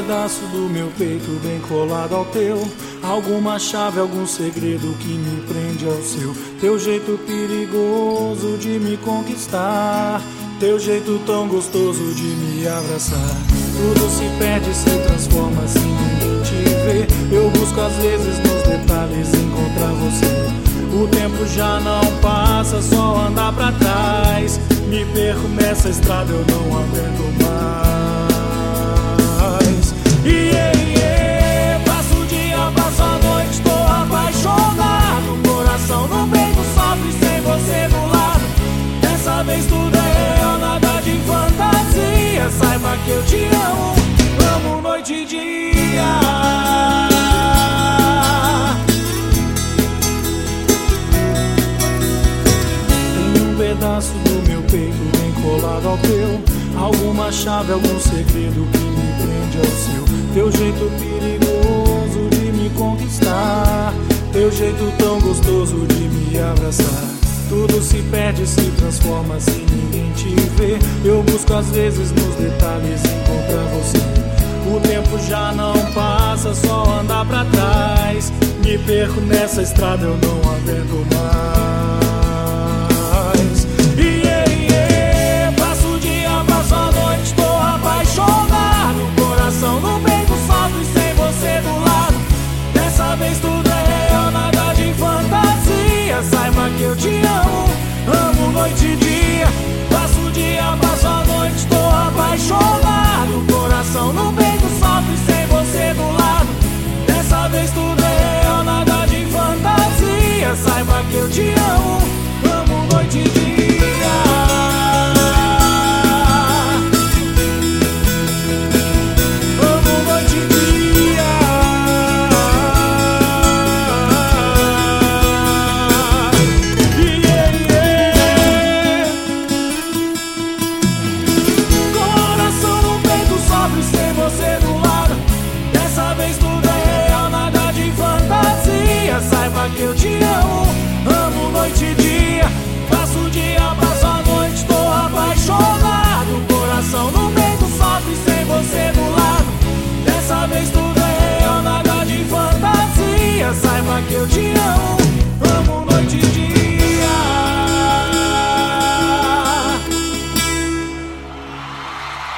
pedaço do meu peito bem colado ao teu. Alguma chave, algum segredo que me prende ao seu. Teu jeito perigoso de me conquistar, teu jeito tão gostoso de me abraçar. Tudo se perde, se transforma se ninguém te vê. Eu busco às vezes nos detalhes encontrar você. O tempo já não passa, só andar pra trás. Me perco nessa estrada, eu não aguento mais. Passo o dia, passo a noite, tô apaixonado. Coração no peito sofre sem você do lado. Dessa vez tudo é real, nada de fantasia. Saiba que eu te amo, amo noite e dia. Pedaço do meu peito bem colado ao teu. Alguma chave, algum segredo que me prende ao seu. Teu jeito perigoso de me conquistar, teu jeito tão gostoso de me abraçar. Tudo se perde, se transforma se ninguém te vê. Eu busco às vezes nos detalhes encontrar você. O tempo já não passa, só andar pra trás. Me perco nessa estrada, eu não aguento mais. Passo o dia, passo a noite, tô apaixonado. Coração no peito sofre sem você do lado. Dessa vez tudo é real, nada de fantasia. Saiba que eu te amo, amo noite e dia. Passo o dia, passo a noite, tô apaixonado. Coração no peito sofre sem você do lado. Dessa vez tudo é real, nada de fantasia. Saiba que eu te amo,